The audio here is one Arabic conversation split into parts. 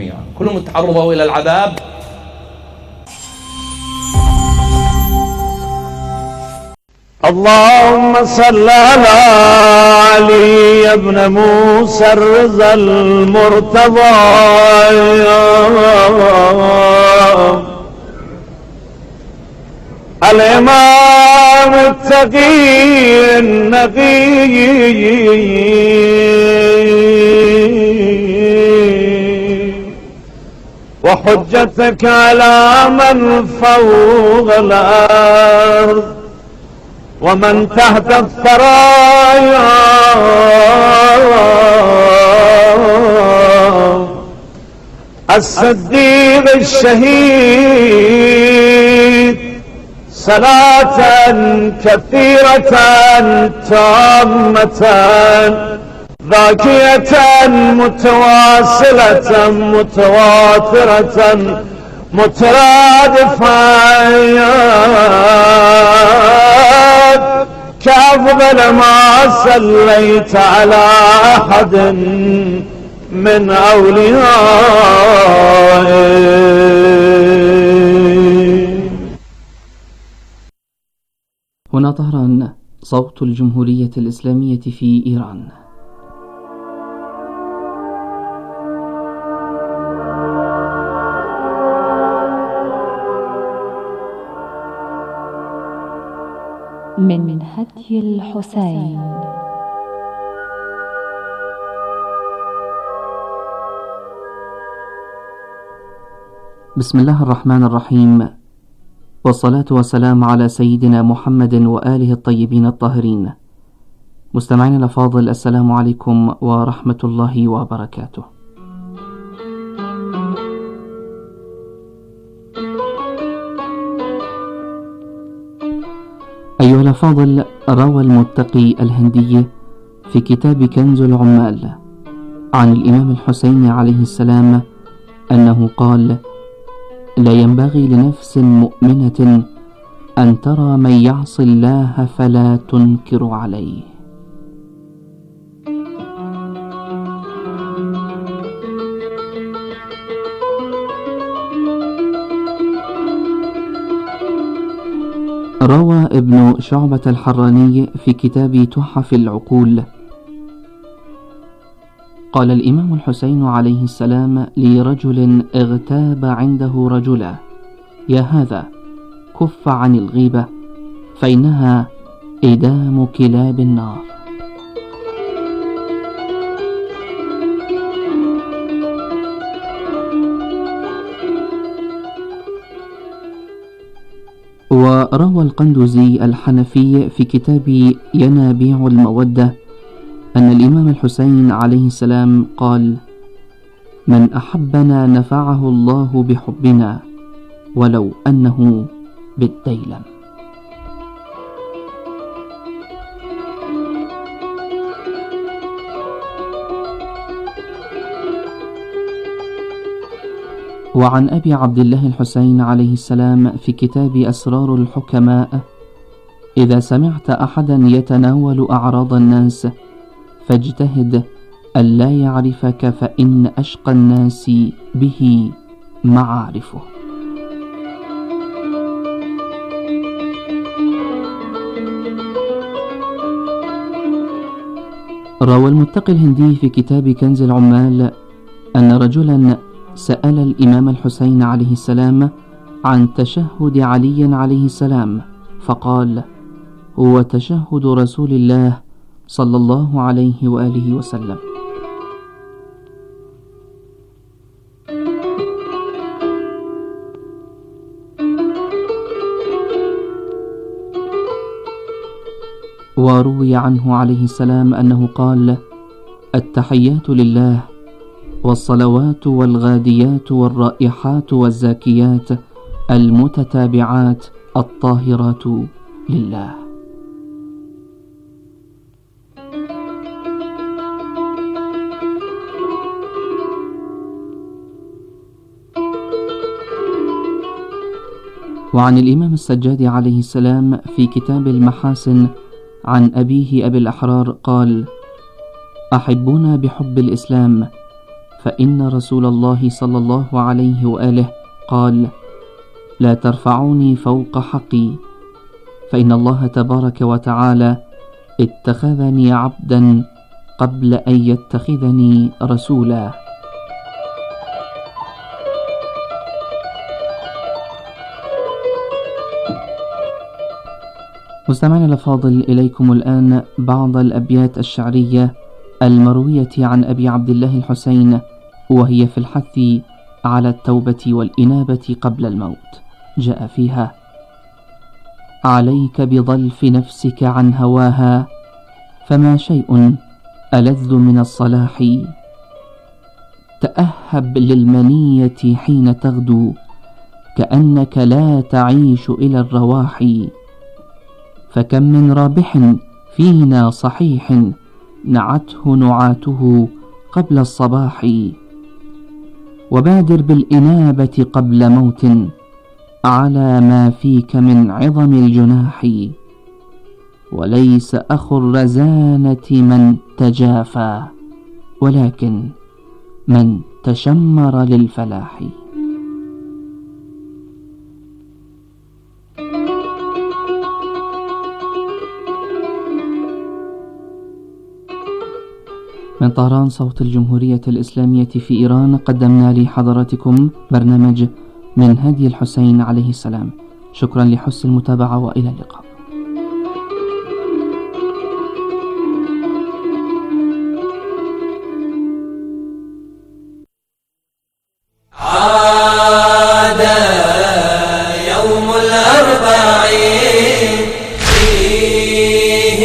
كلهم تعرضوا إلى العذاب. اللهم صل على علي بن موسى الرضا المرتضى الإمام التقي النقي وحجتك على من فوق الأرض ومن تحت الثرايا الصديق الشهيد صلاة كثيرة تامة باقية متواصلة متواترة مترادفة كأفضل ما صليت على أحد من أوليائه. هنا طهران، صوت الجمهورية الإسلامية في إيران. من هدي الحسين. بسم الله الرحمن الرحيم، والصلاة والسلام على سيدنا محمد وآله الطيبين الطاهرين. مستمعين الأفاضل، السلام عليكم ورحمة الله وبركاته. أيها الأفاضل، روى المتقي الهندي في كتاب كنز العمال عن الإمام الحسين عليه السلام أنه قال: لا ينبغي لنفس مؤمنة أن ترى من يعصي الله فلا تنكر عليه. روى ابن شعبة الحراني في كتاب تحف العقول قال الإمام الحسين عليه السلام لرجل اغتاب عنده رجلا: يا هذا، كف عن الغيبة فإنها إدام كلاب النار. وروى القندوزي الحنفي في كتاب ينابيع المودة أن الإمام الحسين عليه السلام قال: من أحبنا نفعه الله بحبنا ولو أنه بالديلم. وعن أبي عبد الله الحسين عليه السلام في كتاب أسرار الحكماء: إذا سمعت أحدا يتناول أعراض الناس فاجتهد ألا يعرفك، فإن أشقى الناس به معارفه. روى المتقي الهندي في كتاب كنز العمال أن رجلا سأل الإمام الحسين عليه السلام عن تشهد علي عليه السلام، فقال: هو تشهد رسول الله صلى الله عليه وآله وسلم. وروي عنه عليه السلام أنه قال: التحيات لله، والصلوات والغاديات والرائحات والزاكيات المتتابعات الطاهرات لله. وعن الإمام السجاد عليه السلام في كتاب المحاسن عن أبيه أبي الأحرار قال: أحبونا بحب الإسلام، فإن رسول الله صلى الله عليه وآله قال: لا ترفعوني فوق حقي، فإن الله تبارك وتعالى اتخذني عبدا قبل أن يتخذني رسولا. مستمعينا الأفاضل، إليكم الآن بعض الأبيات الشعرية المروية عن أبي عبد الله الحسين، وهي في الحث على التوبة والإنابة قبل الموت. جاء فيها: عليك بضلف نفسك عن هواها، فما شيء ألذ من الصلاح. تأهب للمنية حين تغدو، كأنك لا تعيش إلى الرواح. فكم من رابح فينا صحيح، نعته نعاته قبل الصباح. وبادر بالإنابة قبل موت، على ما فيك من عظم الجناح. وليس أخو الرزانة من تجافى، ولكن من تشمر للفلاح. من طهران، صوت الجمهورية الإسلامية في إيران، قدمنا لحضراتكم برنامج من هدي الحسين عليه السلام. شكرا لحسن المتابعة، وإلى اللقاء. عاد يوم الأربعين، فيه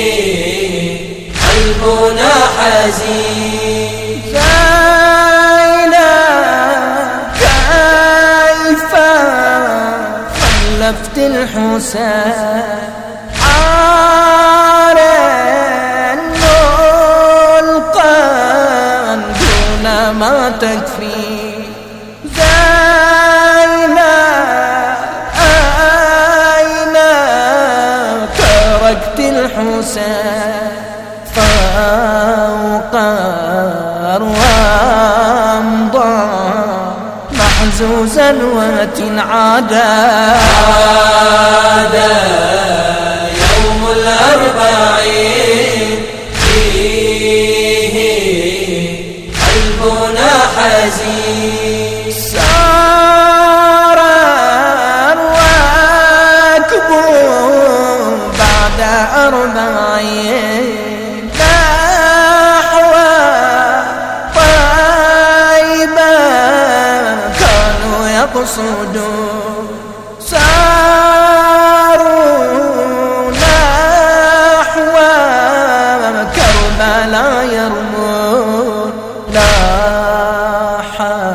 قلبنا حزين. زينا كيف خلفت الحسين، عار القلب دون ما تكفي. الحسين فوق الرمضة محزوزا وتنعادا. عاد يوم الأربعين، فيه قلبنا حزين. سار الراكب بعد 40 نحو طيبة كانوا يقصدون. ساروا نحو كربلاء يرمون. لاح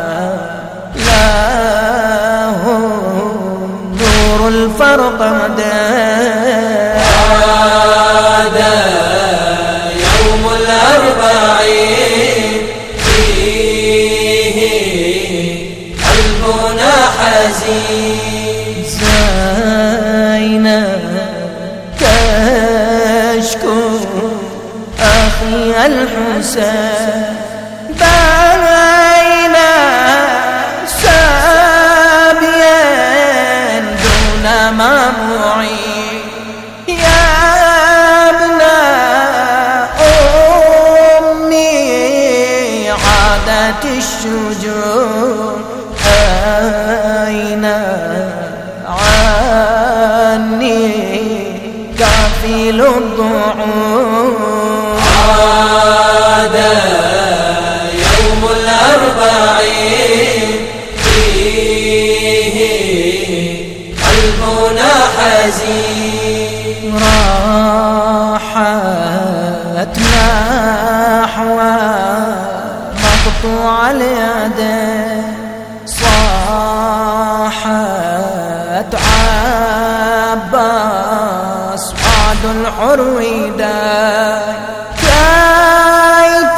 لهم نور الفرقد. زينب تشكو أخي الحسين بين سابيين دون ما معين. يا ابن أمي عادت الشجون، أين عني كافل الضعون. عاد يوم الأربعين، فيه قلبنا حزين. راحت نحو مقطوع اليدين، صاحت عباس وعد الحرويدان. كيف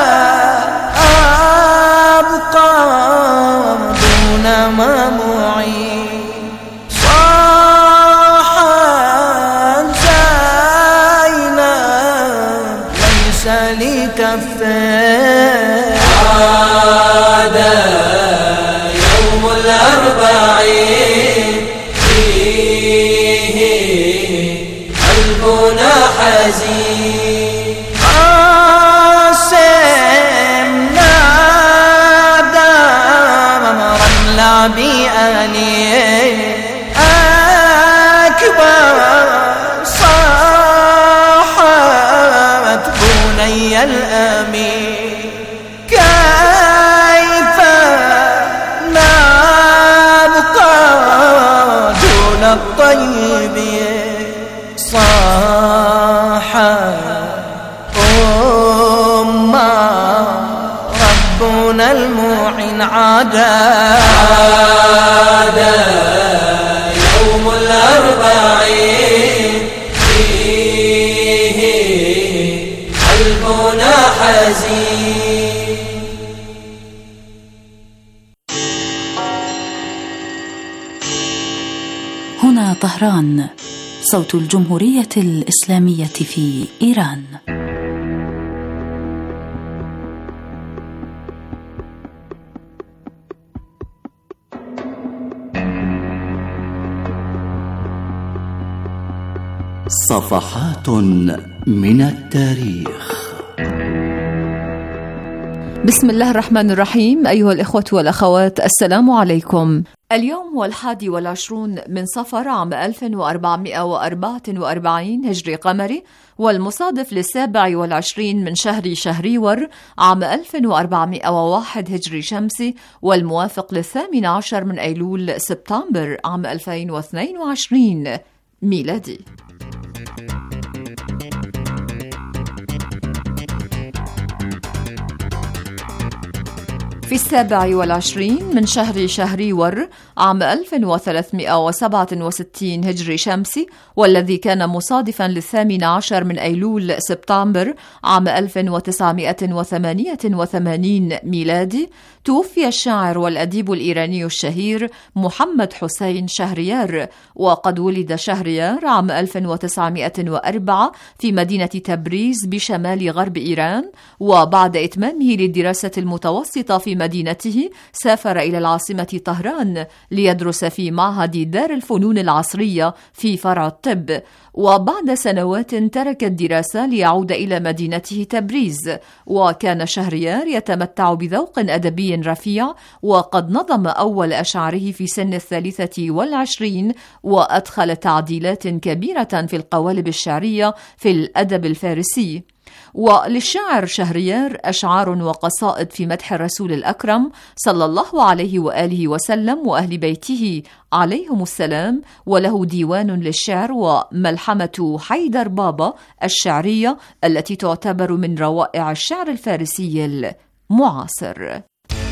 أبقى دون ما معين. صاحت زينب ليس لي كفين. الأربعين فيه قلبنا حزين قاسمنا دام رملا بأني أكبر صاحت بني الأمين كيف نبقى دون الطيبين صاح ربنا المعين عاد يوم الأربعين فيه قلبنا حزين. هنا طهران، صوت الجمهورية الإسلامية في إيران. صفحات من التاريخ. بسم الله الرحمن الرحيم. أيها الإخوة والأخوات، السلام عليكم. اليوم هو 21 من صفر عام 1444 هجري قمري، والمصادف 27 من شهر شهريور عام 1401 هجري شمسي، والموافق 18 من أيلول سبتمبر عام 2022 ميلادي. في 27 من شهر شهريور عام 1367 هجري شمسي، والذي كان مصادفا 18 من أيلول سبتمبر عام 1988 ميلادي، توفي الشاعر والأديب الإيراني الشهير محمد حسين شهريار. وقد ولد شهريار عام 1904 في مدينة تبريز بشمال غرب إيران، وبعد إتمامه للدراسة المتوسطة في مدينته سافر إلى العاصمة طهران ليدرس في معهد دار الفنون العصرية في فرع الطب، وبعد سنوات ترك الدراسة ليعود إلى مدينته تبريز. وكان شهريار يتمتع بذوق أدبي رفيع، وقد نظم أول أشعاره في سن 23، وأدخل تعديلات كبيرة في القوالب الشعرية في الأدب الفارسي. وللشاعر شهريار أشعار وقصائد في مدح الرسول الأكرم صلى الله عليه وآله وسلم وأهل بيته عليهم السلام، وله ديوان للشعر وملحمة حيدر بابا الشعرية التي تعتبر من روائع الشعر الفارسي المعاصر.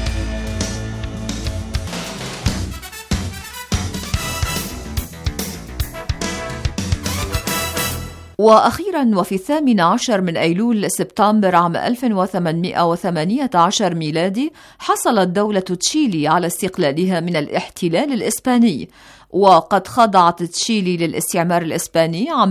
وأخيرا وفي 18 من أيلول سبتمبر عام 1818 ميلادي، حصلت دولة تشيلي على استقلالها من الاحتلال الإسباني. وقد خضعت تشيلي للاستعمار الإسباني عام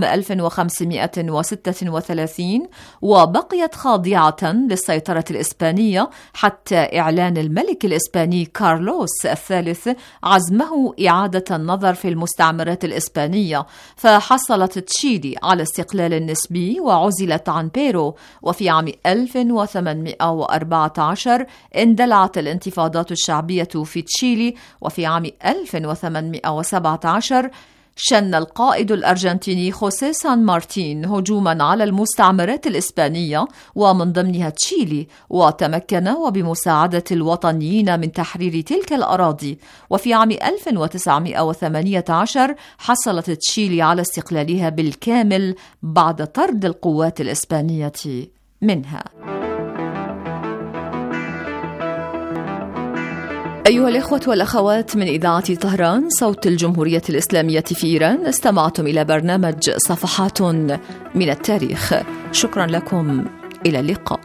1536، وبقيت خاضعة للسيطرة الإسبانية حتى إعلان الملك الإسباني كارلوس الثالث عزمه إعادة النظر في المستعمرات الإسبانية، فحصلت تشيلي على استقلال نسبي وعزلت عن بيرو. وفي عام 1814 اندلعت الانتفاضات الشعبية في تشيلي، وفي عام 1817 شن القائد الأرجنتيني خوسيه سان مارتين هجوما على المستعمرات الإسبانية ومن ضمنها تشيلي، وتمكن وبمساعدة الوطنيين من تحرير تلك الأراضي. وفي عام 1918 حصلت تشيلي على استقلالها بالكامل بعد طرد القوات الإسبانية منها. أيها الإخوة والأخوات، من إذاعة طهران صوت الجمهورية الإسلامية في إيران، استمعتم إلى برنامج صفحات من التاريخ. شكرا لكم، إلى اللقاء.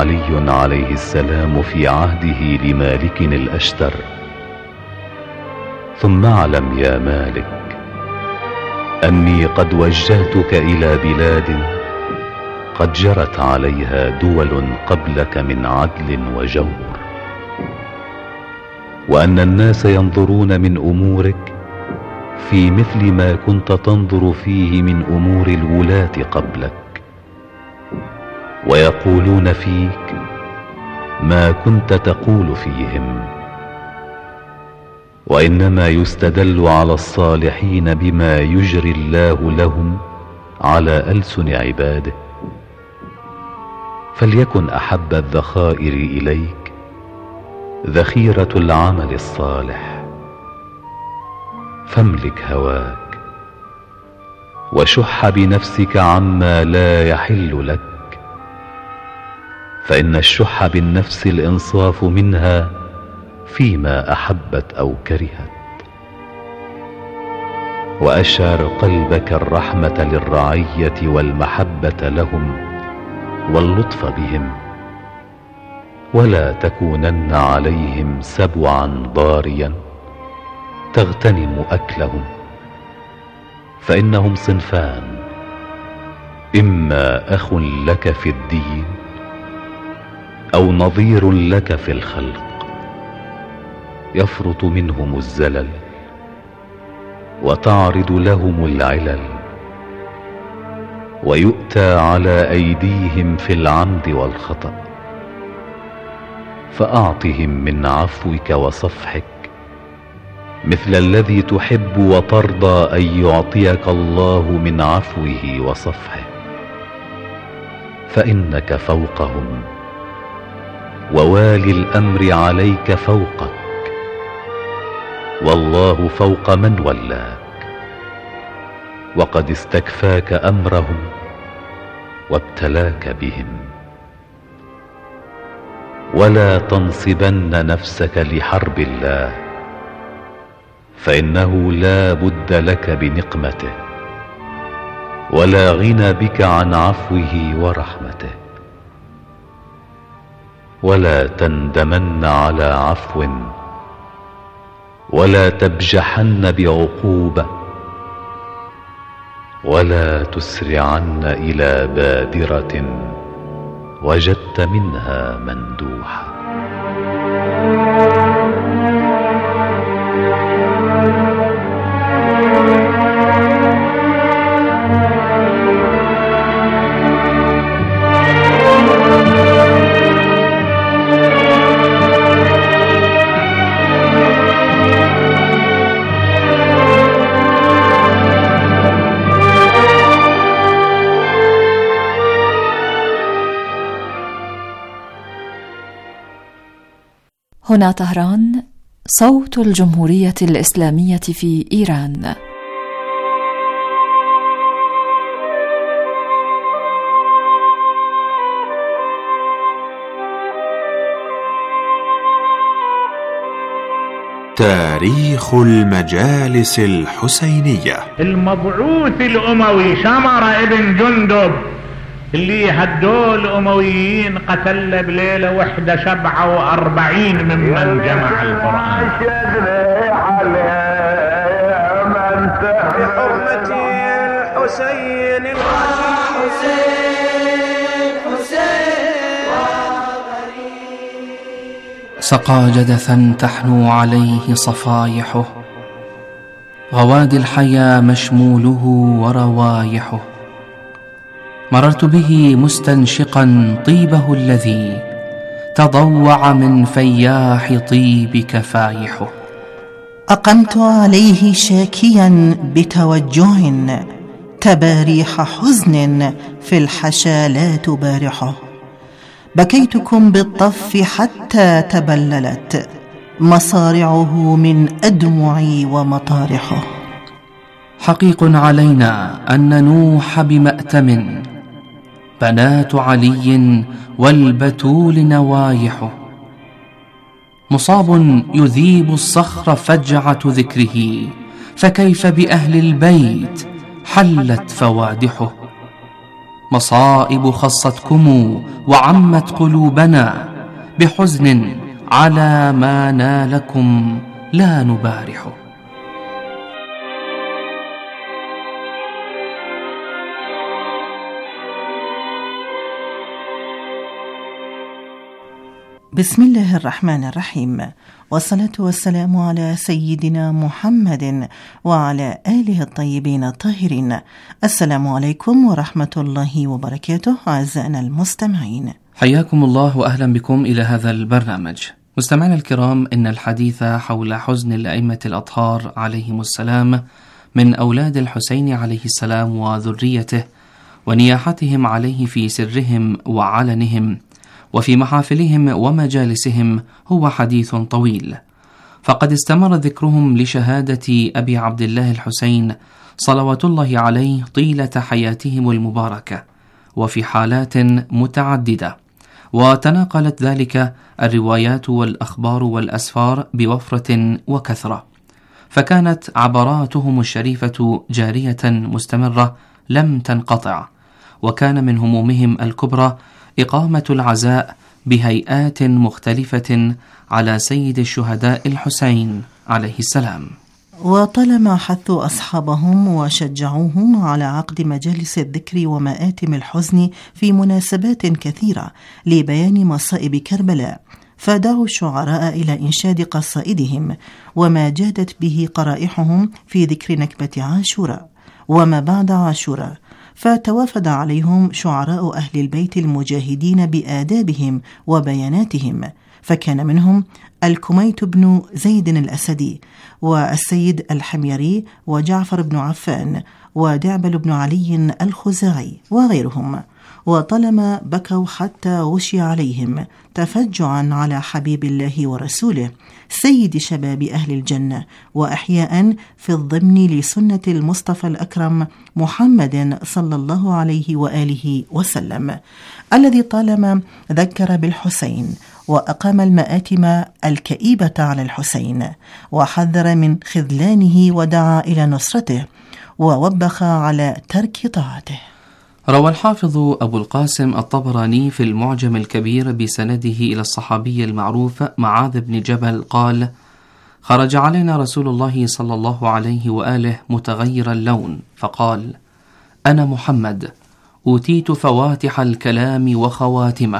علي عليه السلام في عهده لمالك الأشتر: ثم اعلم يا مالك أني قد وجهتك إلى بلاد قد جرت عليها دول قبلك من عدل وجور، وأن الناس ينظرون من أمورك في مثل ما كنت تنظر فيه من أمور الولاة قبلك، ويقولون فيك ما كنت تقول فيهم. وإنما يستدل على الصالحين بما يجري الله لهم على ألسن عباده. فليكن أحب الذخائر إليك ذخيرة العمل الصالح، فاملك هواك وشح بنفسك عما لا يحل لك، فإن الشح بالنفس الإنصاف منها فيما أحبت أو كرهت. وأشعر قلبك الرحمة للرعية والمحبة لهم واللطف بهم، ولا تكونن عليهم سبعا ضاريا تغتنم أكلهم، فإنهم صنفان: إما أخ لك في الدين أو نظير لك في الخلق، يفرط منهم الزلل وتعرض لهم العلل، ويؤتى على أيديهم في العمد والخطأ. فأعطهم من عفوك وصفحك مثل الذي تحب وترضى أن يعطيك الله من عفوه وصفحه، فإنك فوقهم، ووالي الأمر عليك فوقك، والله فوق من ولاك، وقد استكفاك أمرهم وابتلاك بهم. ولا تنصبن نفسك لحرب الله، فإنه لا بد لك بنقمته، ولا غنى بك عن عفوه ورحمته. ولا تندمن على عفو، ولا تبجحن بعقوبة، ولا تسرعن إلى بادرة وجدت منها مندوحة. هنا طهران، صوت الجمهورية الإسلامية في إيران. تاريخ المجالس الحسينية. المبعوث الأموي شمر ابن جندب اللي هدول الأمويين قتل بليلة وحدة 47 ممن جمع القرآن. بحرمة الحسين سقى جدثا تحنو عليه صفايحه، غوادي الحيا مشموله وروايحه. مررت به مستنشقا طيبه الذي تضوع من فياح طيب كفايحه. أقمت عليه شاكيا بتوجه، تباريح حزن في الحشا لا تبارحه. بكيتكم بالطف حتى تبللت مصارعه من أدمعي ومطارحه. حقيق علينا أن ننوح بمأتم، بنات علي والبتول نوايحه. مصاب يذيب الصخر فجعة ذكره، فكيف بأهل البيت حلت فوادحه. مصائب خصتكم وعمت قلوبنا، بحزن على ما نالكم لا نبارح. بسم الله الرحمن الرحيم، والصلاة والسلام على سيدنا محمد وعلى آله الطيبين الطاهرين. السلام عليكم ورحمة الله وبركاته. أعزائنا المستمعين، حياكم الله وأهلا بكم إلى هذا البرنامج. مستمعينا الكرام، إن الحديث حول حزن الأئمة الأطهار عليهم السلام من أولاد الحسين عليه السلام وذريته، ونياحتهم عليه في سرهم وعلنهم وفي محافلهم ومجالسهم هو حديث طويل، فقد استمر ذكرهم لشهادة أبي عبد الله الحسين صلوات الله عليه طيلة حياتهم المباركة، وفي حالات متعددة، وتناقلت ذلك الروايات والأخبار والأسفار بوفرة وكثرة، فكانت عبراتهم الشريفة جارية مستمرة لم تنقطع. وكان من همومهم الكبرى إقامة العزاء بهيئات مختلفة على سيد الشهداء الحسين عليه السلام. وطالما حثوا أصحابهم وشجعوهم على عقد مجالس الذكر ومآتم الحزن في مناسبات كثيرة لبيان مصائب كربلاء، فدعوا الشعراء إلى إنشاد قصائدهم وما جادت به قرائحهم في ذكر نكبة عاشوراء وما بعد عاشوراء، فتوافد عليهم شعراء أهل البيت المجاهدين بآدابهم وبياناتهم، فكان منهم الكميت بن زيد الأسدي، والسيد الحميري، وجعفر بن عفان، ودعبل بن علي الخزاعي وغيرهم. وطالما بكوا حتى غشي عليهم تفجعا على حبيب الله ورسوله سيد شباب أهل الجنة، وأحياء في الضمن لسنة المصطفى الأكرم محمد صلى الله عليه وآله وسلم، الذي طالما ذكر بالحسين وأقام المآتم الكئيبة على الحسين، وحذر من خذلانه ودعا إلى نصرته، ووبخ على ترك طاعته. روى الحافظ أبو القاسم الطبراني في المعجم الكبير بسنده إلى الصحابي المعروف معاذ بن جبل قال: خرج علينا رسول الله صلى الله عليه وآله متغير اللون، فقال: أنا محمد، أوتيت فواتح الكلام وخواتمه،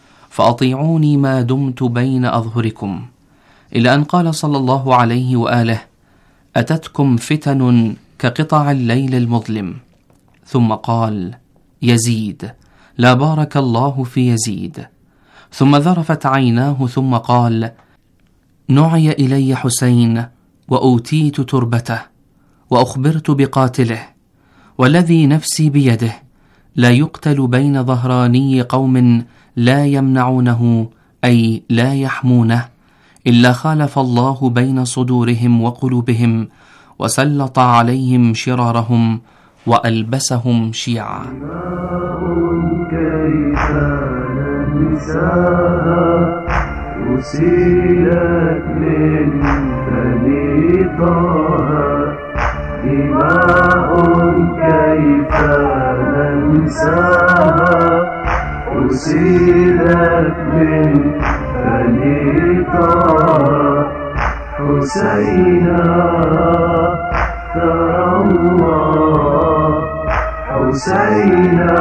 فأطيعوني ما دمت بين أظهركم، إلى أن قال صلى الله عليه وآله: أتتكم فتن كقطع الليل المظلم. ثم قال: يزيد، لا بارك الله في يزيد. ثم ذرفت عيناه ثم قال: نعي إلي حسين وأوتيت تربته وأخبرت بقاتله، والذي نفسي بيده لا يقتل بين ظهراني قوم لا يمنعونه أي لا يحمونه إلا خالف الله بين صدورهم وقلوبهم وسلط عليهم شرارهم وألبسهم شيعا. كيف ننساها أسيلت من بني طه، دماء كيف ننساها أسيلت من بني طه، حسينا ترى الله، حسينا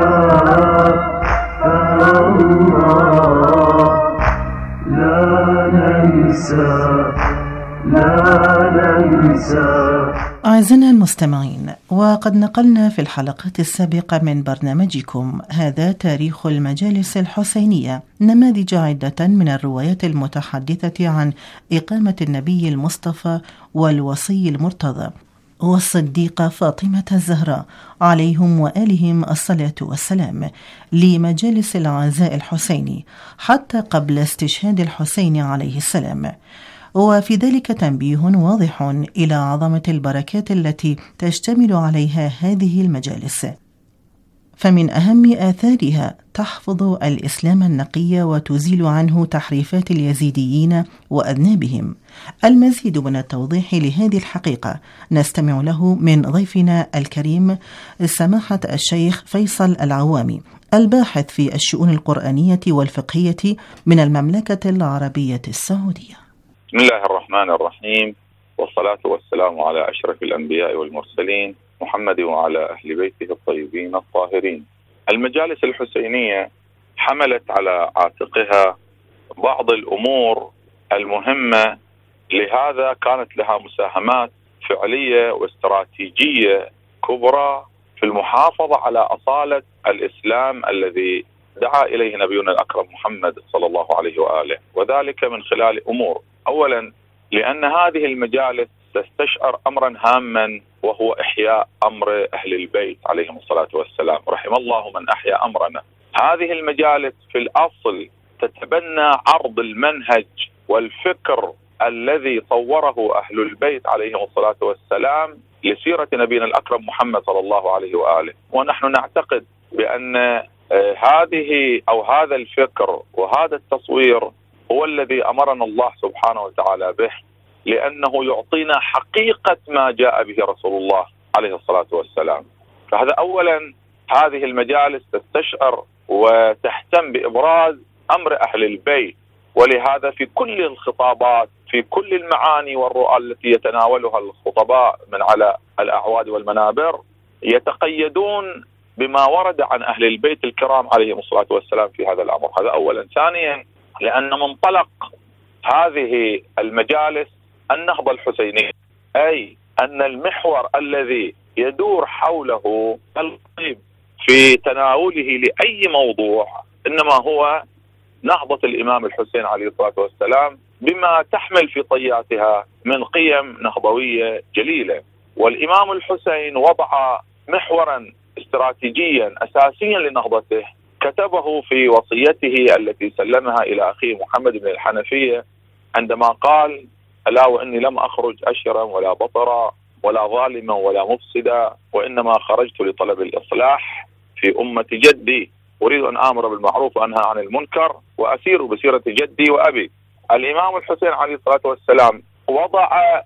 ترى الله، لا ننسى لا ننسى. أعزائنا المستمعين، وقد نقلنا في الحلقات السابقة من برنامجكم هذا تاريخ المجالس الحسينية نماذج عدة من الروايات المتحدثة عن إقامة النبي المصطفى والوصي المرتضى والصديقة فاطمة الزهراء عليهم وآلهم الصلاة والسلام لمجالس العزاء الحسيني حتى قبل استشهاد الحسين عليه السلام، وفي ذلك تنبيه واضح إلى عظمة البركات التي تشتمل عليها هذه المجالس، فمن أهم آثارها تحفظ الإسلام النقي وتزيل عنه تحريفات اليزيديين وأذنابهم. المزيد من التوضيح لهذه الحقيقة نستمع له من ضيفنا الكريم سماحة الشيخ فيصل العوامي، الباحث في الشؤون القرآنية والفقهية من المملكة العربية السعودية. بسم الله الرحمن الرحيم، والصلاة والسلام على أشرف الأنبياء والمرسلين محمد وعلى أهل بيته الطيبين الطاهرين. المجالس الحسينية حملت على عاتقها بعض الأمور المهمة، لهذا كانت لها مساهمات فعلية واستراتيجية كبرى في المحافظة على أصالة الإسلام الذي دعا إليه نبينا الأكرم محمد صلى الله عليه وآله، وذلك من خلال أمور. أولا، لأن هذه المجالس تستشعر أمرا هاما، وهو إحياء أمر أهل البيت عليهم الصلاة والسلام. رحم الله من أحيا أمرنا. هذه المجالس في الأصل تتبنى عرض المنهج والفكر الذي طوره أهل البيت عليهم الصلاة والسلام لسيرة نبينا الأكرم محمد صلى الله عليه وآله. ونحن نعتقد بأن هذا الفكر وهذا التصوير هو الذي أمرنا الله سبحانه وتعالى به، لأنه يعطينا حقيقة ما جاء به رسول الله عليه الصلاة والسلام. فهذا أولا، هذه المجالس تستشعر وتهتم بإبراز أمر أهل البيت، ولهذا في كل الخطابات، في كل المعاني والرؤى التي يتناولها الخطباء من على الأعواد والمنابر يتقيدون بما ورد عن أهل البيت الكرام عليهم الصلاة والسلام في هذا الأمر. هذا أولا. ثانيا، لأن منطلق هذه المجالس النهضة الحسينية، أي أن المحور الذي يدور حوله القضيب في تناوله لأي موضوع إنما هو نهضة الإمام الحسين عليه الصلاة والسلام بما تحمل في طياتها من قيم نهضوية جليلة. والإمام الحسين وضع محورا استراتيجيا أساسيا لنهضته، كتبه في وصيته التي سلمها إلى أخيه محمد بن الحنفية عندما قال: ألا وإني لم أخرج أشرا ولا بطرا ولا ظالما ولا مفسدا، وإنما خرجت لطلب الإصلاح في أمة جدي، أريد أن آمر بالمعروف وأنهى عن المنكر وأسير بسيرة جدي وأبي. الإمام الحسين عليه الصلاة والسلام وضع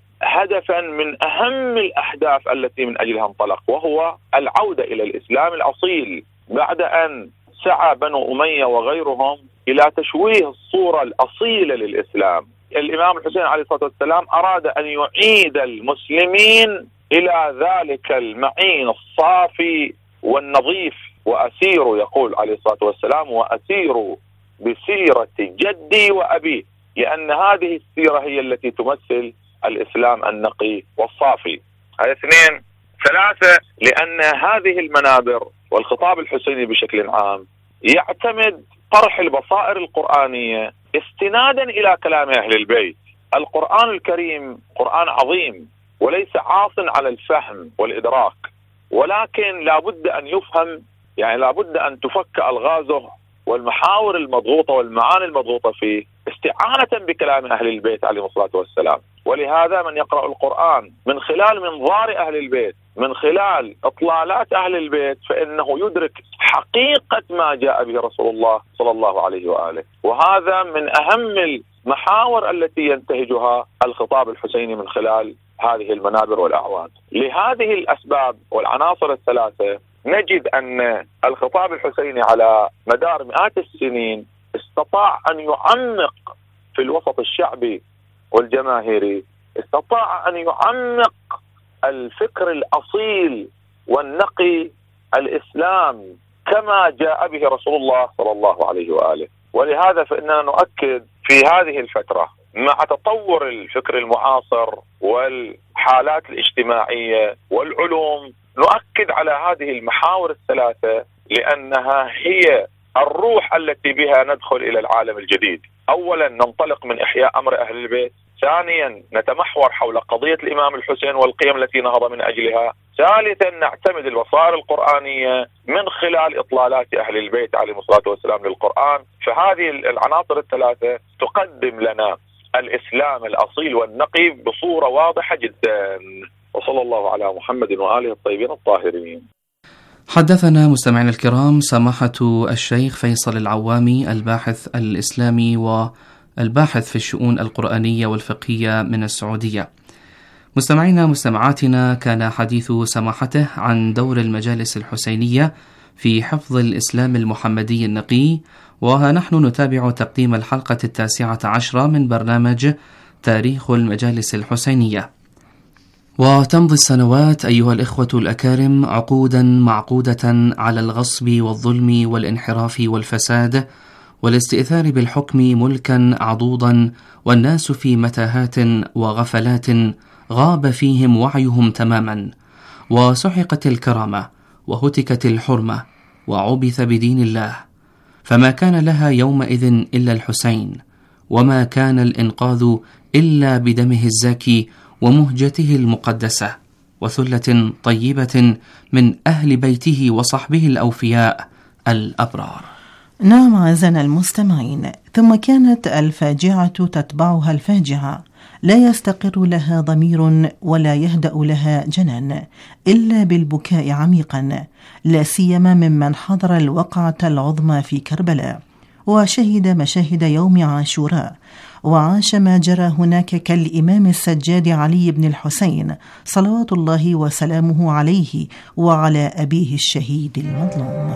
هدفا من أهم الأهداف التي من أجلها انطلق، وهو العودة إلى الإسلام الأصيل، بعد أن سعى بنو أمية وغيرهم إلى تشويه الصورة الأصيلة للإسلام. الإمام الحسين عليه الصلاة والسلام أراد أن يعيد المسلمين إلى ذلك المعين الصافي والنظيف. وأسير، يقول عليه الصلاة والسلام، وأسير بسيرة جدي وأبي، لأن هذه السيرة هي التي تمثل الإسلام النقي والصافي. هذا اثنين. ثلاثة، لأن هذه المنابر والخطاب الحسيني بشكل عام يعتمد طرح البصائر القرآنية استنادا إلى كلام أهل البيت. القرآن الكريم قرآن عظيم وليس عاص على الفهم والإدراك، ولكن لابد أن يفهم، يعني لابد أن تفك ألغازه والمحاور المضغوطة والمعاني المضغوطة فيه استعانة بكلام أهل البيت عليهم الصلاة والسلام. ولهذا من يقرأ القرآن من خلال منظار أهل البيت، من خلال إطلالات أهل البيت، فإنه يدرك حقيقة ما جاء به رسول الله صلى الله عليه وآله. وهذا من أهم المحاور التي ينتهجها الخطاب الحسيني من خلال هذه المنابر والأعواد. لهذه الأسباب والعناصر الثلاثة نجد أن الخطاب الحسيني على مدار مئات السنين استطاع أن يعمق في الوسط الشعبي والجماهيري، استطاع أن يعمق الفكر الأصيل والنقي الإسلام كما جاء به رسول الله صلى الله عليه وآله. ولهذا فإننا نؤكد في هذه الفترة مع تطور الفكر المعاصر والحالات الاجتماعية والعلوم، نؤكد على هذه المحاور الثلاثة لأنها هي الروح التي بها ندخل إلى العالم الجديد. أولا، ننطلق من إحياء أمر أهل البيت. ثانيا، نتمحور حول قضية الإمام الحسين والقيم التي نهض من أجلها. ثالثا، نعتمد البصائر القرآنية من خلال إطلالات أهل البيت عليهم الصلاة والسلام للقرآن. فهذه العناصر الثلاثة تقدم لنا الإسلام الأصيل والنقي بصورة واضحة جدا. وصلى الله على محمد وآله الطيبين الطاهرين. حدثنا مستمعينا الكرام سماحة الشيخ فيصل العوامي، الباحث الإسلامي والباحث في الشؤون القرآنية والفقهية من السعودية. مستمعينا مستمعاتنا، كان حديث سماحته عن دور المجالس الحسينية في حفظ الإسلام المحمدي النقي، وها نحن نتابع تقديم الحلقة 19 من برنامج تاريخ المجالس الحسينية. وتمضي السنوات أيها الإخوة الأكارم عقودا معقودة على الغصب والظلم والانحراف والفساد والاستئثار بالحكم ملكا عضوضا، والناس في متاهات وغفلات غاب فيهم وعيهم تماما، وسحقت الكرامة وهتكت الحرمة وعبث بدين الله، فما كان لها يومئذ إلا الحسين، وما كان الإنقاذ إلا بدمه الزاكي ومهجته المقدسة وثلة طيبة من أهل بيته وصحبه الأوفياء الأبرار. نعم أعزائنا المستمعين، ثم كانت الفاجعة تتبعها الفاجعة، لا يستقر لها ضمير ولا يهدأ لها جنان إلا بالبكاء عميقا، لا سيما ممن حضر الوقعة العظمى في كربلاء وشهد مشاهد يوم عاشوراء، وعاش ما جرى هناك كالإمام السجاد علي بن الحسين صلوات الله وسلامه عليه وعلى أبيه الشهيد المظلوم.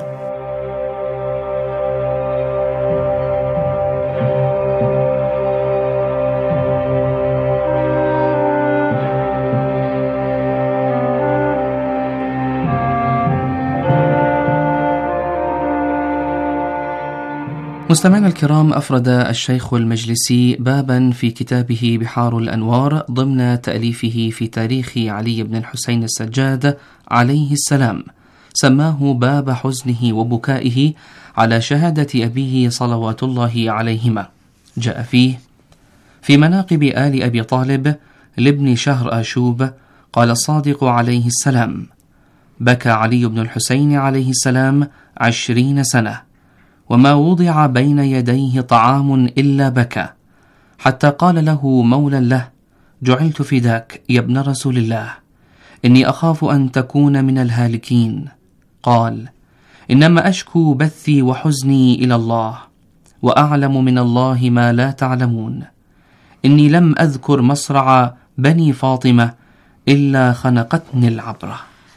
مستمعينا الكرام، أفرد الشيخ المجلسي بابا في كتابه بحار الأنوار ضمن تأليفه في تاريخ علي بن الحسين السجاد عليه السلام، سماه باب حزنه وبكائه على شهادة أبيه صلوات الله عليهما. جاء فيه: في مناقب آل أبي طالب لابن شهر آشوب قال الصادق عليه السلام: بكى علي بن الحسين عليه السلام 20 سنة، وما وضع بين يديه طعام إلا بكى، حتى قال له مولى له: جعلت فداك يا ابن رسول الله، إني أخاف أن تكون من الهالكين. قال: إنما أشكو بثي وحزني إلى الله، وأعلم من الله ما لا تعلمون، إني لم أذكر مصرع بني فاطمة إلا خنقتني العبرة.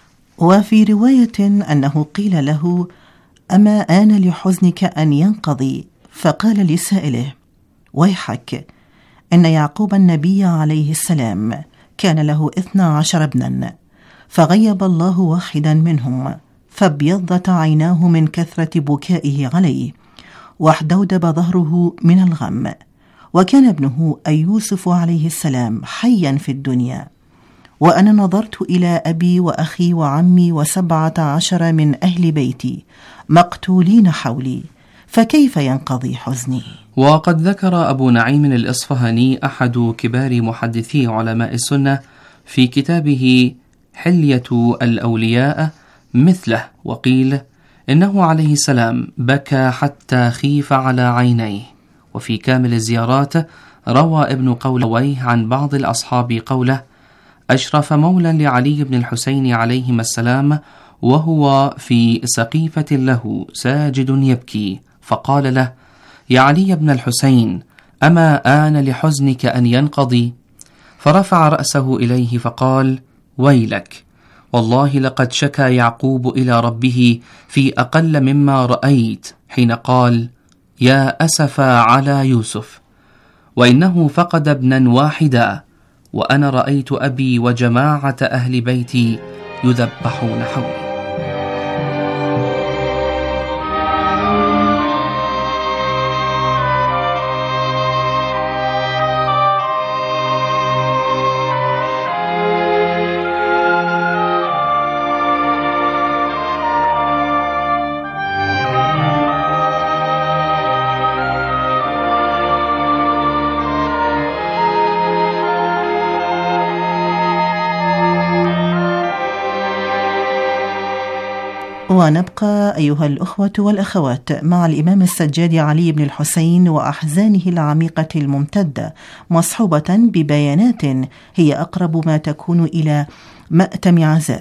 وفي رواية أنه قيل له: أما آن لحزنك أن ينقضي؟ فقال لسائله: ويحك، إن يعقوب النبي عليه السلام كان له 12 ابنا، فغيب الله واحدا منهم، فابيضت عيناه من كثرة بكائه عليه، واحدودب ظهره من الغم، وكان ابنه يوسف عليه السلام حيا في الدنيا، وأنا نظرت إلى أبي وأخي وعمي و17 من أهل بيتي مقتولين حولي، فكيف ينقضي حزني؟ وقد ذكر أبو نعيم الإصفهاني أحد كبار محدثي علماء السنة في كتابه حلية الأولياء مثله، وقيل إنه عليه السلام بكى حتى خيف على عينيه. وفي كامل الزيارات روى ابن قولويه عن بعض الأصحاب قوله: أشرف مولى لعلي بن الحسين عليهما السلام وهو في سقيفة له ساجد يبكي، فقال له: يا علي بن الحسين، أما آن لحزنك أن ينقضي؟ فرفع رأسه إليه فقال: ويلك، والله لقد شكى يعقوب إلى ربه في أقل مما رأيت، حين قال: يا أسفا على يوسف، وإنه فقد ابنا واحدا، وأنا رأيت أبي وجماعة أهل بيتي يذبحون حولي. ونبقى أيها الأخوة والأخوات مع الإمام السجاد علي بن الحسين وأحزانه العميقة الممتدة، مصحوبة ببيانات هي أقرب ما تكون إلى مأتم عزاء،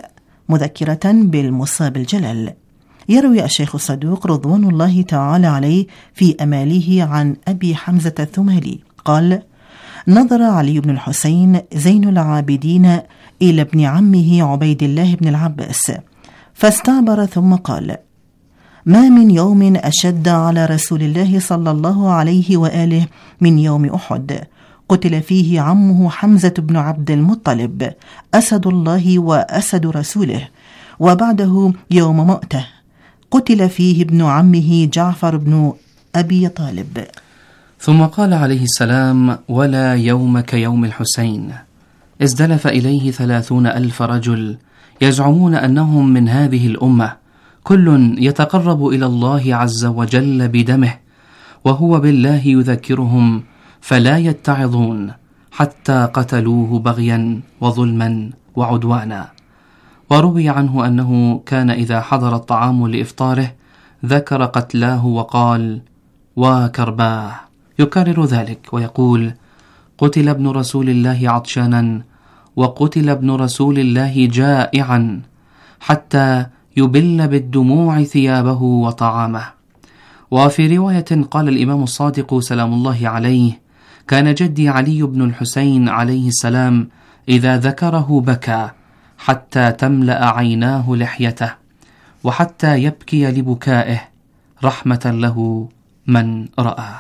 مذكرة بالمصاب الجلل. يروي الشيخ الصدوق رضوان الله تعالى عليه في أماله عن أبي حمزة الثمالي قال: نظر علي بن الحسين زين العابدين إلى ابن عمه عبيد الله بن العباس فاستعبر ثم قال: ما من يوم أشد على رسول الله صلى الله عليه وآله من يوم أحد، قتل فيه عمه حمزة بن عبد المطلب أسد الله وأسد رسوله، وبعده يوم مؤتة قتل فيه ابن عمه جعفر بن أبي طالب. ثم قال عليه السلام: ولا يوم كيوم الحسين. ازدلف إليه 30,000 رجل يزعمون أنهم من هذه الأمة، كل يتقرب إلى الله عز وجل بدمه، وهو بالله يذكرهم فلا يتعظون، حتى قتلوه بغيا وظلما وعدوانا. وروي عنه أنه كان إذا حضر الطعام لإفطاره ذكر قتلاه وقال: وكرباه، يكرر ذلك ويقول: قتل ابن رسول الله عطشانا، وقتل ابن رسول الله جائعا، حتى يبل بالدموع ثيابه وطعامه. وفي رواية قال الإمام الصادق سلام الله عليه: كان جدي علي بن الحسين عليه السلام إذا ذكره بكى حتى تملأ عيناه لحيته، وحتى يبكي لبكائه رحمة له من رآه.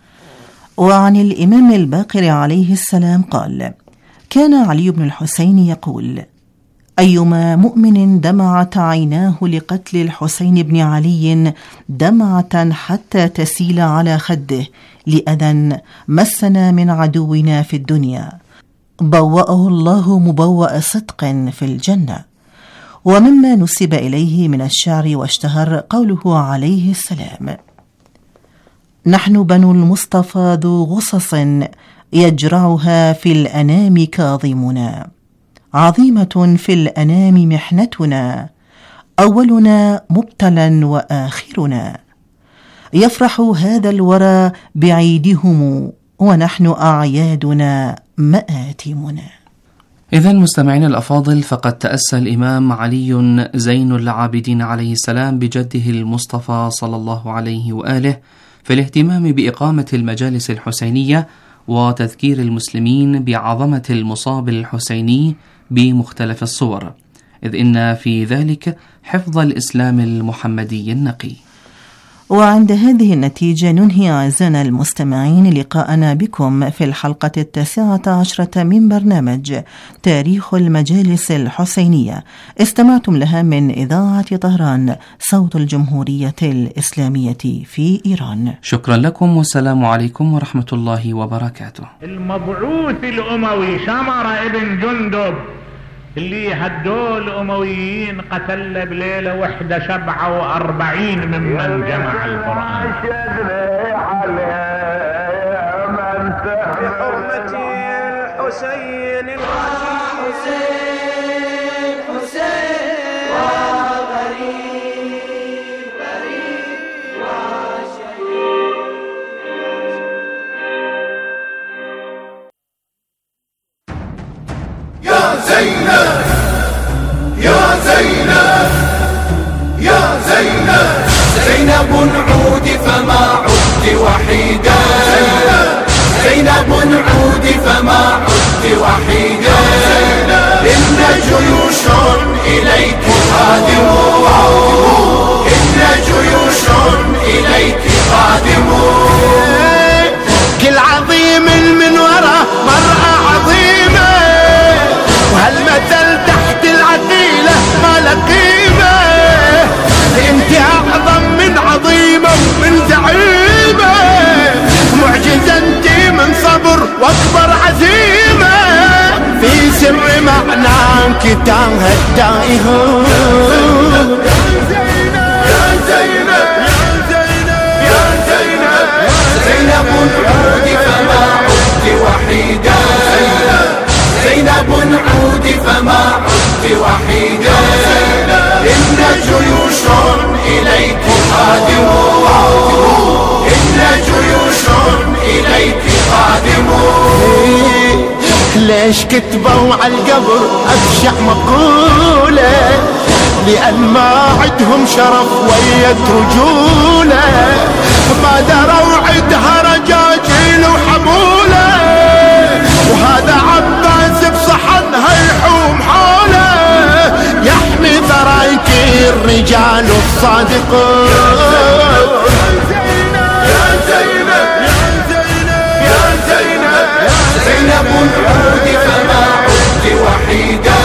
وعن الإمام الباقر عليه السلام قال: كان علي بن الحسين يقول: أيما مؤمن دمعت عيناه لقتل الحسين بن علي دمعة حتى تسيل على خده لأذى مسنا من عدونا في الدنيا، بوأه الله مبوأ صدق في الجنة. ومما نسب إليه من الشعر واشتهر قوله عليه السلام: نحن بنو المصطفى ذو غصص يجرعها في الأنام كاظمنا، عظيمة في الأنام محنتنا، أولنا مبتلى وآخرنا، يفرح هذا الورى بعيدهم ونحن أعيادنا مآتمنا. إذن مستمعين الأفاضل، فقد تأسى الإمام علي زين العابدين عليه السلام بجده المصطفى صلى الله عليه وآله في الاهتمام بإقامة المجالس الحسينية وتذكير المسلمين بعظمة المصاب الحسيني بمختلف الصور، إذ إن في ذلك حفظ الإسلام المحمدي النقي. وعند هذه النتيجة ننهي أعزائنا المستمعين لقاءنا بكم في الحلقة 19 من برنامج تاريخ المجالس الحسينية، استمعتم لها من إذاعة طهران صوت الجمهورية الإسلامية في إيران. شكرا لكم والسلام عليكم ورحمة الله وبركاته. المبعوث الأموي سمر ابن جندب اللي هدول الأمويين قتل بليلة واحدة 47 ممن جمع القرآن. بحرمة الحسين حسين حسين وغريب غريب وشهيد. يا زينب يا زينب يا زينب، زينب عودي فما عدت وحيدا، زينب عودي فما عدت وحيدا، إن جيوش إليك قادمون، إن جيوش إليك قادمون. كل عظيم من ورا مرأة عظيمة، وهالمثل تحت العقيلة ما له قيمة، انت اعظم من عظيمة ومن زعيمة، معجزة انت من صبر واكبر عزيمة، في سر معناك تاهت التائهون. يا زينب يا زينب، زينب عودي فما عدت وحيدا، زينب عودي فما عدت وحيدا، إن جيوش إليك قادمون، إن جيوش إليك قادمون. ليش كتبوا على القبر أبشع مقولة؟ لأن ما عندهم شرف ويد رجولة، ما دروا عدها رجاجيل وحمولة، وهذا عباس بصحنها يحوم حوله يحمي ثرايكي الرجال الصادقون. يا زينب يا زينب زينب عودي فما عدت وحيدة،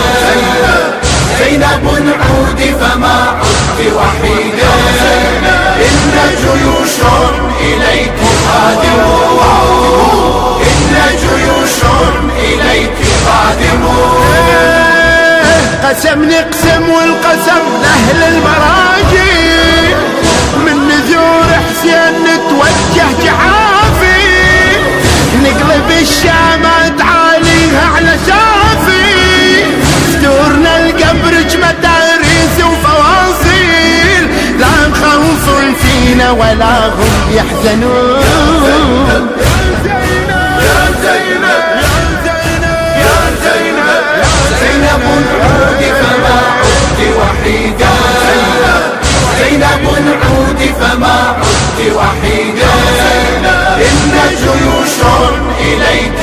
زينب عودي فما عدت وحيدة، إن جيوش إليك قادمون، إن جيوش إليك قادمون. قسم نقسم والقسم لأهل المراجي، من نذور حسين نتوجه جحافي، نقلب الشامات عاليها على شافي، دورنا القبر جمداريس وفواصيل، لا نخوف فينا ولا هم يحزنون. يا زينب يا زينب زينب عودي فما عدت وحيدة، زينب عودي فما عدت وحيدة، إن جيوش إليك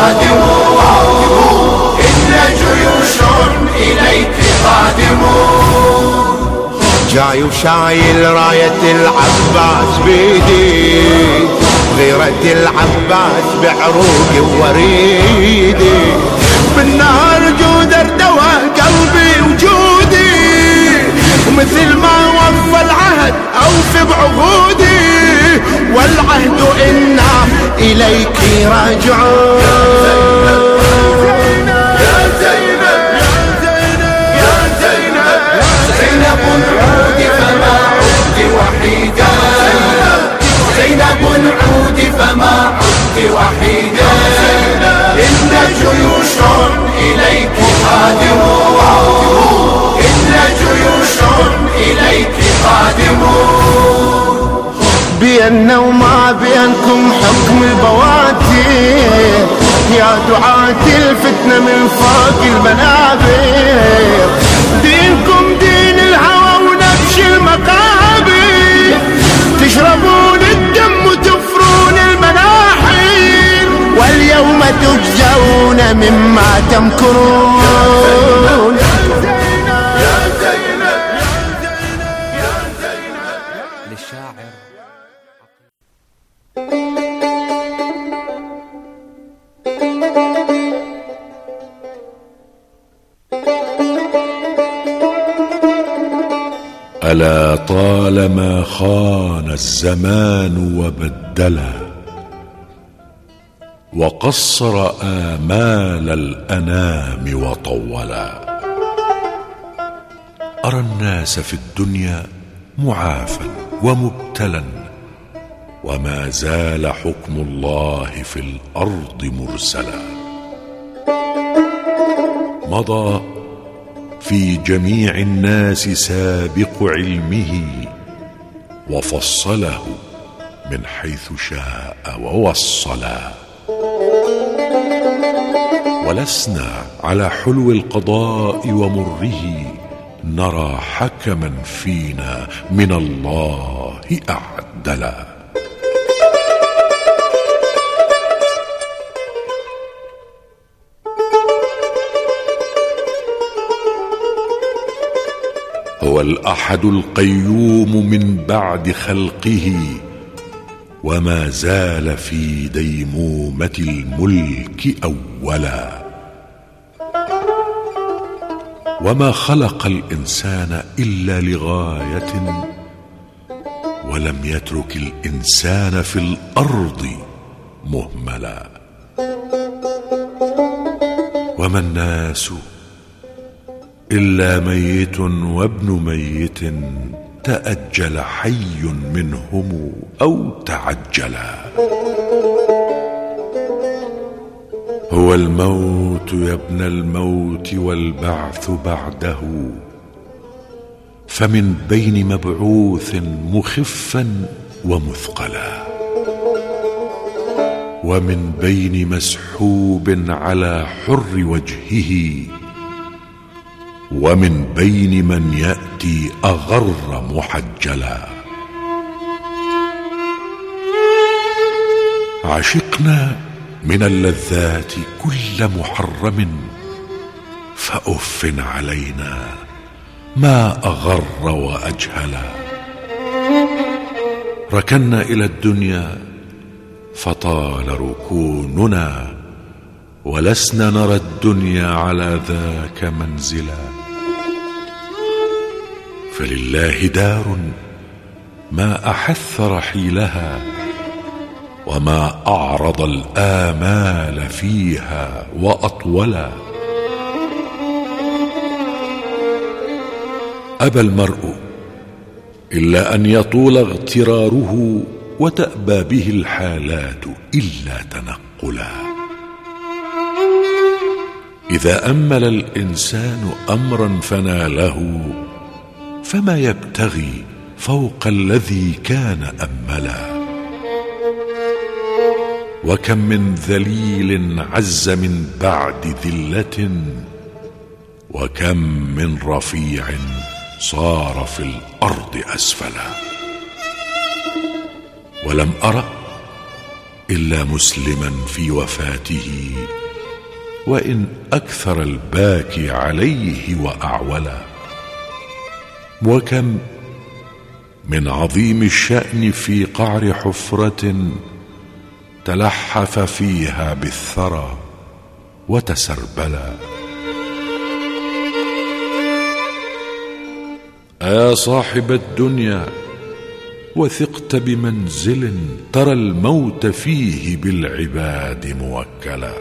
قادمون، إن جيوش إليك قادمون. جاي وشايل راية العباس بيدي، غيرة العباس بعروقي ووريدي، بالنهار جود اردوى قلبي وجودي، ومثل ما وفى العهد اوفي بعهودي، والعهد إنا إليك راجعون. يا زينب يا زينب زينب عودي فما عدت وحيدة، زينب عودي فما عدت وحيدة، إن جيوش إليك قادمون، إن جيوش إليك قادمون. بيننا وما بينكم حكم البواتي، يا دعاة الفتنة من فوق المنابر، دينكم دين الهوى ونبش المقابر، تشربون الدم وتفرون المناحل، واليوم تجزون مما تمكرون. ألا طالما خان الزمان وبدلا، وقصر آمال الأنام وطولا، أرى الناس في الدنيا معافى ومبتلا، وما زال حكم الله في الأرض مرسلا. مضى في جميع الناس سابق علمه، وفصله من حيث شاء ووصلا، ولسنا على حلو القضاء ومره نرى حكما فينا من الله أعدلا. هو الأحد القيوم من بعد خلقه، وما زال في ديمومة الملك أولا، وما خلق الإنسان إلا لغاية، ولم يترك الإنسان في الأرض مهملا. وما الناس إلا ميت وابن ميت، تأجل حي منهم أو تعجلا. هو الموت يا ابن الموت والبعث بعده، فمن بين مبعوث مخفا ومثقلا. ومن بين مسحوب على حر وجهه، ومن بين من يأتي أغر محجلا. عشقنا من اللذات كل محرم، فأف علينا ما أغر وأجهلا. ركنا إلى الدنيا فطال ركوننا، ولسنا نرى الدنيا على ذاك منزلا. فلله دار ما أحث رحيلها، وما أعرض الآمال فيها وأطولا. أبى المرء إلا أن يطول اغتراره، وتأبى به الحالات إلا تنقلا. إذا أمل الإنسان أمرا فناله، فما يبتغي فوق الذي كان أملا. وكم من ذليل عز من بعد ذلة، وكم من رفيع صار في الأرض أسفلا. ولم أرى إلا مسلما في وفاته، وإن أكثر الباكي عليه وأعولا. وكم من عظيم الشأن في قعر حفرة، تلحف فيها بالثرى وتسربلا. يا صاحب الدنيا وثقت بمنزل، ترى الموت فيه بالعباد موكلا.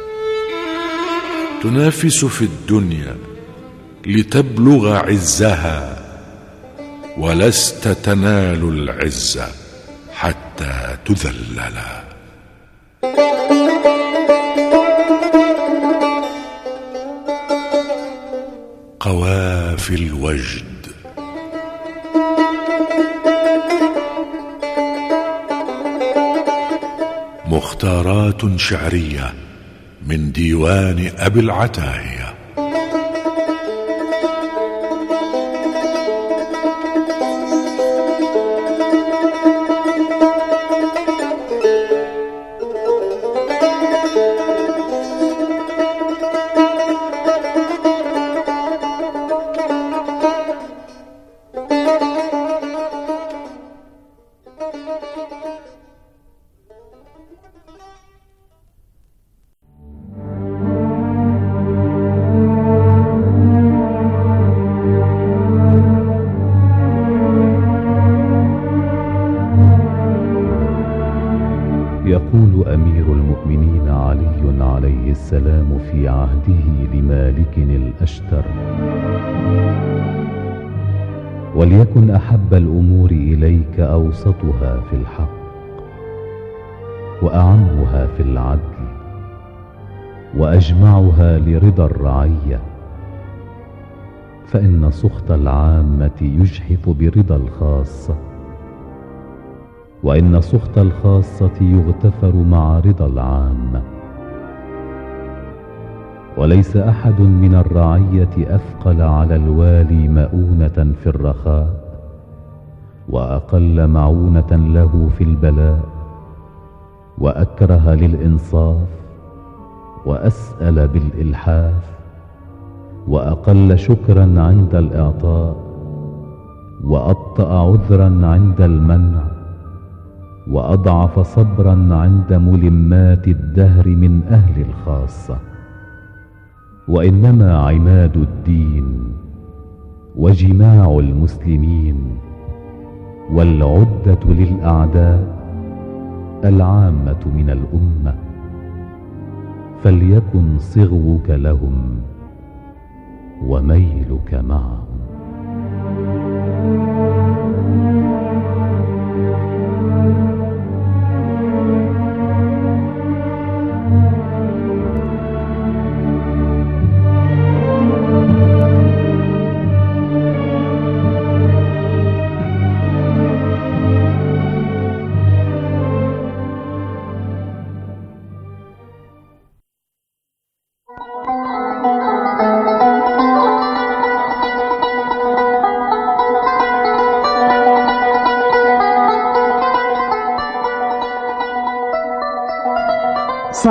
تنافس في الدنيا لتبلغ عزها، ولست تنال العز حتى تذللا. قوافي الوجد. مختارات شعرية من ديوان أبي العتاهية. يقول أمير المؤمنين علي عليه السلام في عهده لمالك الأشتر: وليكن أحب الأمور إليك أوسطها في الحق، وأعمها في العدل، وأجمعها لرضا الرعية، فإن سخط العامة يجحف برضا الخاصة، وإن سخط الخاصة يغتفر مع رضا العامة. وليس أحد من الرعية أثقل على الوالي مؤونة في الرخاء، وأقل معونة له في البلاء، وأكره للإنصاف، وأسأل بالإلحاف، وأقل شكرا عند الإعطاء، وأبطأ عذرا عند المنع، وأضعف صبرا عند ملمات الدهر من أهل الخاصة. وإنما عماد الدين وجماع المسلمين والعدة للأعداء العامة من الأمة، فليكن صغوك لهم وميلك معهم.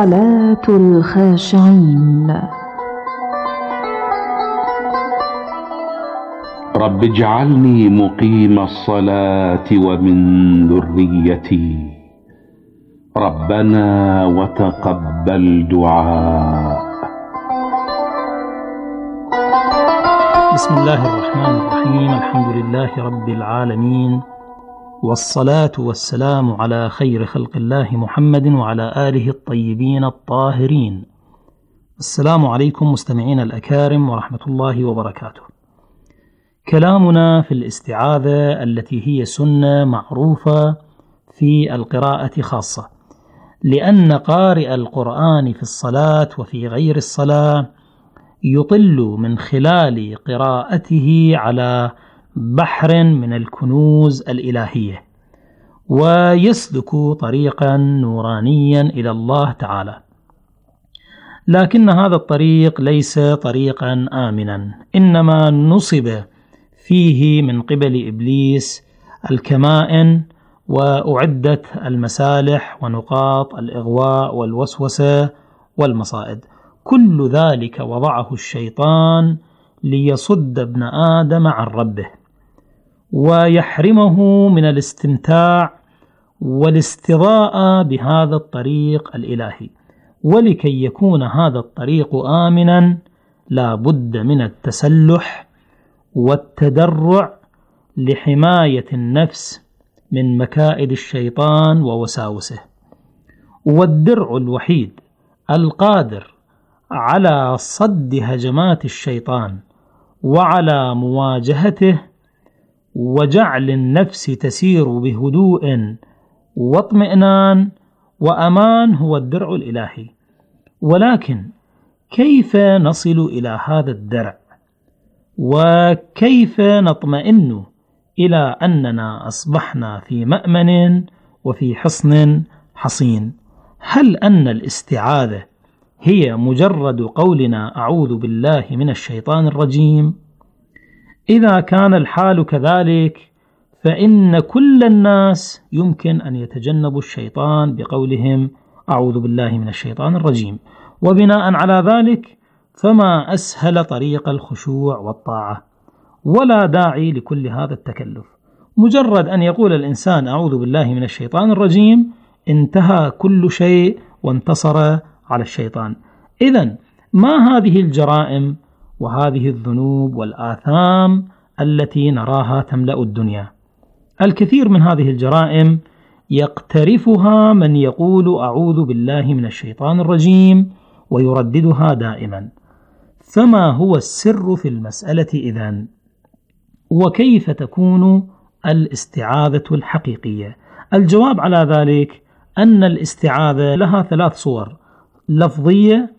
صلاة الخاشعين. رب اجعلني مقيم الصلاة ومن ذريتي، ربنا وتقبل دعاء. بسم الله الرحمن الرحيم. الحمد لله رب العالمين، والصلاة والسلام على خير خلق الله محمد وعلى آله الطيبين الطاهرين. السلام عليكم مستمعين الأكارم ورحمة الله وبركاته. كلامنا في الاستعاذة التي هي سنة معروفة في القراءة خاصة، لأن قارئ القرآن في الصلاة وفي غير الصلاة يطل من خلال قراءته على بحر من الكنوز الإلهية، ويسلك طريقا نورانيا إلى الله تعالى. لكن هذا الطريق ليس طريقا آمنا، إنما نصب فيه من قبل إبليس الكمائن، وأعدت المسالح ونقاط الإغواء والوسوسة والمصائد. كل ذلك وضعه الشيطان ليصد ابن آدم عن ربه، ويحرمه من الاستمتاع والاستضاءة بهذا الطريق الإلهي. ولكي يكون هذا الطريق آمنا لا بد من التسلح والتدرع لحماية النفس من مكائد الشيطان ووساوسه. والدرع الوحيد القادر على صد هجمات الشيطان وعلى مواجهته وجعل النفس تسير بهدوء واطمئنان وأمان هو الدرع الإلهي. ولكن كيف نصل إلى هذا الدرع؟ وكيف نطمئن إلى أننا أصبحنا في مأمن وفي حصن حصين؟ هل أن الاستعاذة هي مجرد قولنا أعوذ بالله من الشيطان الرجيم؟ إذا كان الحال كذلك فإن كل الناس يمكن أن يتجنبوا الشيطان بقولهم أعوذ بالله من الشيطان الرجيم. وبناء على ذلك فما أسهل طريق الخشوع والطاعة، ولا داعي لكل هذا التكلف. مجرد أن يقول الإنسان أعوذ بالله من الشيطان الرجيم انتهى كل شيء وانتصر على الشيطان. إذن ما هذه الجرائم وهذه الذنوب والآثام التي نراها تملأ الدنيا؟ الكثير من هذه الجرائم يقترفها من يقول أعوذ بالله من الشيطان الرجيم ويرددها دائما. فما هو السر في المسألة إذن؟ وكيف تكون الاستعاذة الحقيقية؟ الجواب على ذلك أن الاستعاذة لها 3 صور: لفظية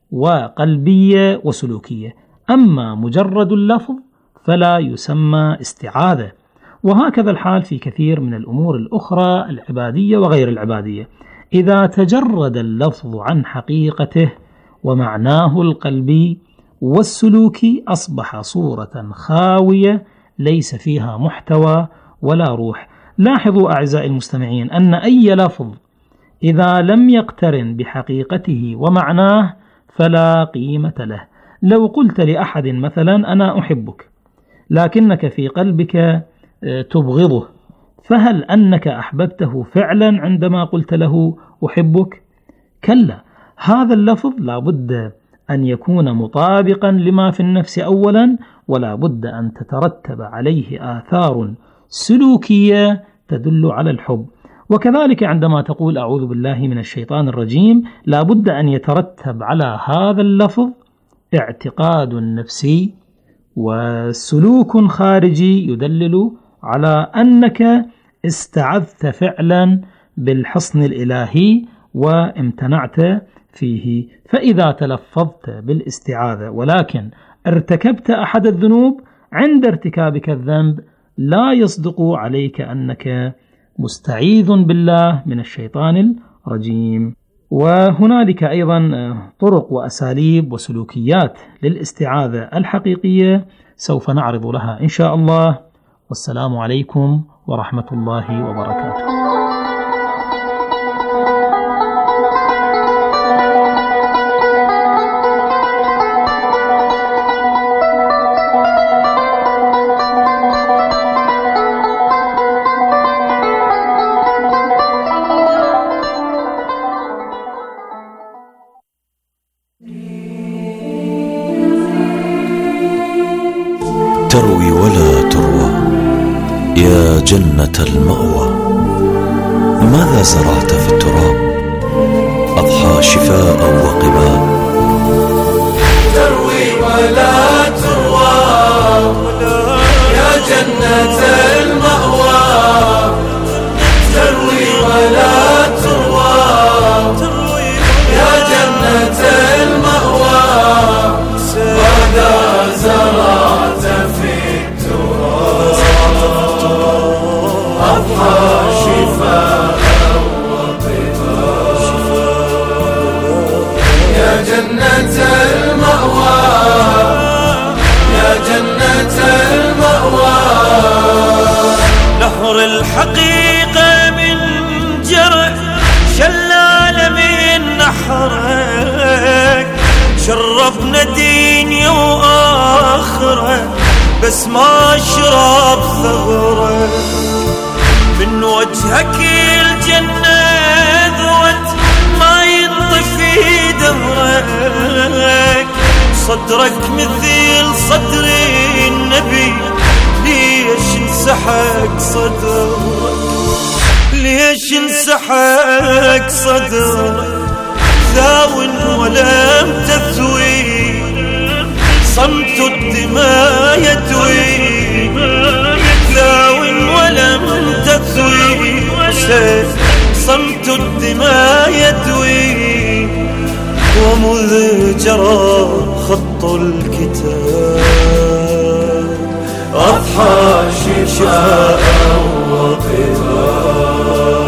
وقلبية وسلوكية. أما مجرد اللفظ فلا يسمى استعاذة. وهكذا الحال في كثير من الأمور الأخرى العبادية وغير العبادية. إذا تجرد اللفظ عن حقيقته ومعناه القلبي والسلوكي أصبح صورة خاوية ليس فيها محتوى ولا روح. لاحظوا أعزائي المستمعين أن أي لفظ إذا لم يقترن بحقيقته ومعناه فلا قيمة له. لو قلت لأحد مثلا أنا أحبك لكنك في قلبك تبغضه، فهل أنك أحببته فعلا عندما قلت له أحبك؟ كلا، هذا اللفظ لا بد أن يكون مطابقا لما في النفس أولا، ولا بد أن تترتب عليه آثار سلوكية تدل على الحب. وكذلك عندما تقول أعوذ بالله من الشيطان الرجيم لا بد أن يترتب على هذا اللفظ اعتقاد نفسي وسلوك خارجي يدلل على أنك استعذت فعلا بالحصن الإلهي وامتنعت فيه. فإذا تلفظت بالاستعاذة ولكن ارتكبت أحد الذنوب، عند ارتكابك الذنب لا يصدق عليك أنك مستعيذ بالله من الشيطان الرجيم. وهنالك أيضا طرق وأساليب وسلوكيات للاستعاذة الحقيقية سوف نعرض لها إن شاء الله. والسلام عليكم ورحمة الله وبركاته. تروي ولا تروى يا جنة المأوى. ماذا زرعت في التراب أضحى شفاء وقباء؟ تروي ولا تروى يا جنة المأوى. تروي ولا تروى يا جنة المأوى. ماذا زرعت في التراب أضحى شفاء وقباء. يا جنة المأوى يا جنة المأوى. نهر الحقيقة من جرى شلال من نحرك. شرفنا دنيا وآخرة بس ما شرب ثغرك. من وجهك الجنة ذوت ما ينطفي دهرك. صدرك مثل صدر النبي ليش انسحق صدرك؟ ليش انسحق صدرك؟ ثاو ولم تثوي صمت الدماء يدوي. ثاو ولم تثوي صمت الدماء يدوي. ومذ جرى خط الكتاب أضحى شفاء وقباء.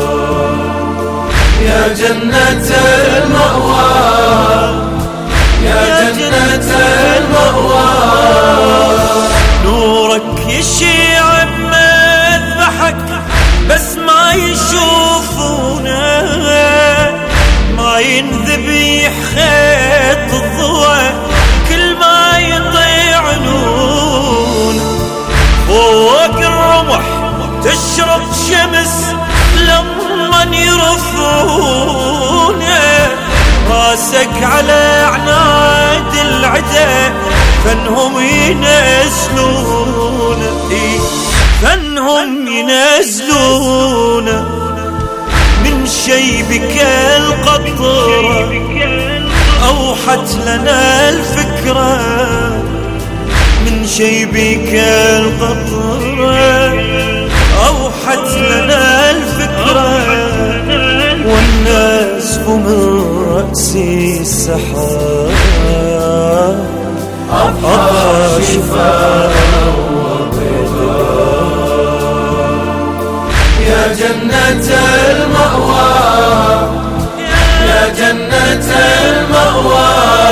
يا جنة المأوى يا جنة المأوى. نورك يشيع بمذبحك بس ما يشوفونه. ما ينذبح خيط الضوء كل ما يطيعنون. فوق الرمح تشرق شمس لما يرفعونه. راسك على عناد العدا فانهم ينزلون. فانهم ينزلون من شيبك القطرة. أوحت لنا الفكرة من شيبك القطرة. أوحت لنا الفكرة والناس من رأسي السحاب. أضحى شفاء وقباء. يا جنة المأوى يا جنة المأوى.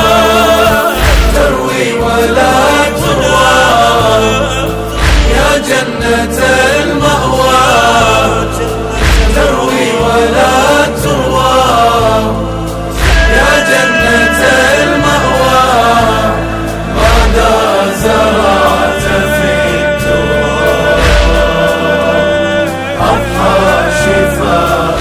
تروي ولا تروى يا جنة المأوى. تروي ولا تروى يا جنة المأوى. ماذا زرعت في التراب أضحى شفاء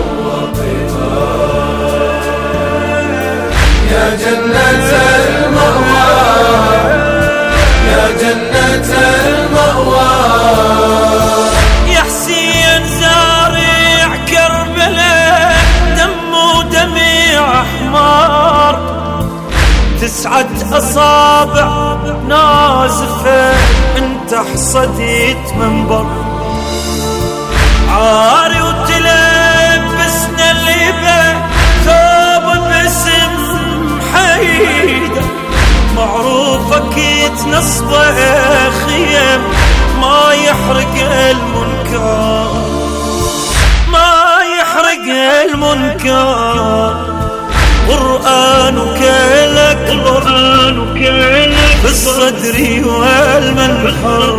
وقباء. يا جنة المأوى يا جنة المأوى. يا حسين زارع كربلاء دم ودمع أحمر. 9 أصابع نازفة انت حصدت منبر. عاري وتلبسنا الليبة ثوب باسم حيدة. معروفك يتنصبه خيم ما يحرق المنكر. ما يحرق المنكر. قرآنك الأكبر في الصدر والمنحر.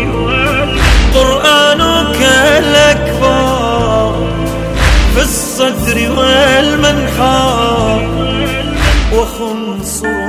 قرآنك الأكبر في الصدر والمنحر. وخنصر